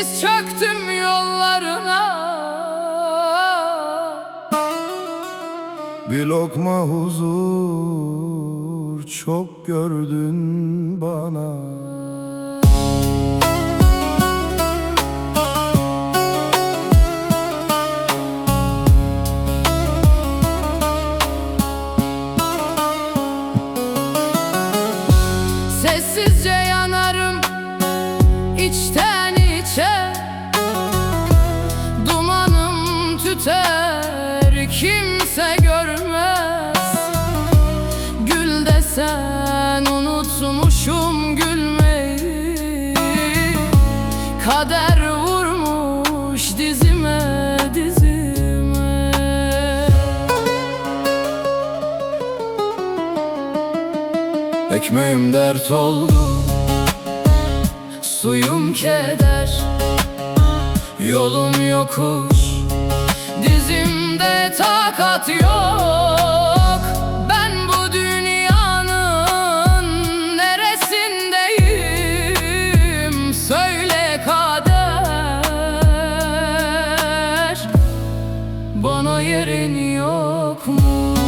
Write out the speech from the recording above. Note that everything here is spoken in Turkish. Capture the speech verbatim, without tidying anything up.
diz çöktüm yollarına. Bir lokma huzur çok gördün bana. Sessizce yanarım içten içe, dumanım tüter kimse görmez. Gül desen unutmuşum gülmeyi, kader vurmuş dizime dizime. Ekmeğim dert oldu, Suyum keder, yolum yokuş, dizimde takat yok. Ben bu dünyanın neresindeyim? Söyle kader, bana yerin yok mu?